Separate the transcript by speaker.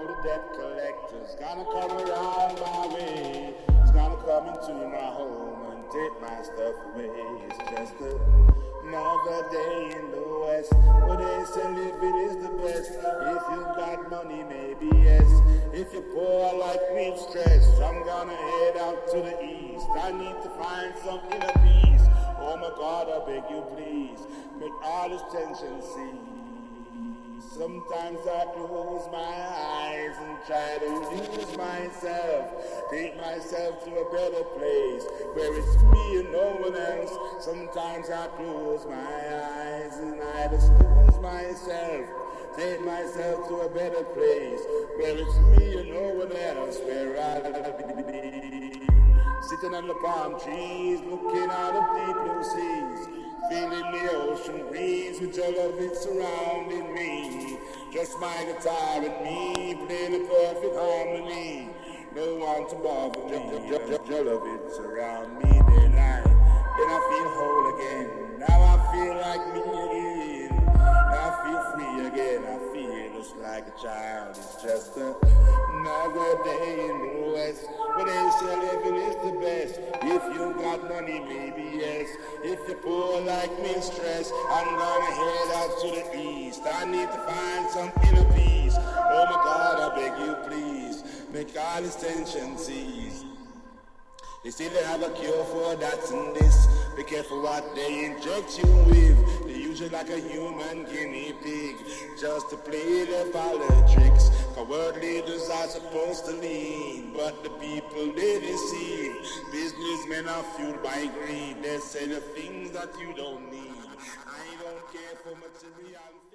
Speaker 1: the debt collector's gonna come around my way. He's gonna come into my home and take my stuff away. It's just another day in the West, where they say living is the best. If you've got money, maybe yes. If you're poor like me, stressed, I'm gonna head out to the east. I need to find some inner peace. Oh my God, I beg you please, make all this tension cease. Sometimes I close my eyes and try to lose myself, take myself to a better place where it's me and no one else. Sometimes I close my eyes and I just lose myself, take myself to a better place where it's me and no one else, where I'll be sitting on the palm trees, looking out of deep blue seas, feeling the ocean breeze with your love it surrounding me. Just my guitar and me playing a perfect harmony. No one to bother me. Your love it surround me. Then I feel whole again. Now I feel like me again. Now I feel free again. I feel just like a child. It's just another day in the West, where they say living is the best. If you got money, maybe yes. If you're poor like me, stressed, I'm gonna head out to the east. I need to find some inner peace. Oh my God, I beg you please, make all this tension cease. They say they have a cure for that and this. Be careful what they inject you with. They use you like a human guinea pig, just to play their politics. Cause world leaders are supposed to lead, but the people they deceive. Businessmen are fueled by greed. They say the things that you don't need. I don't care for material.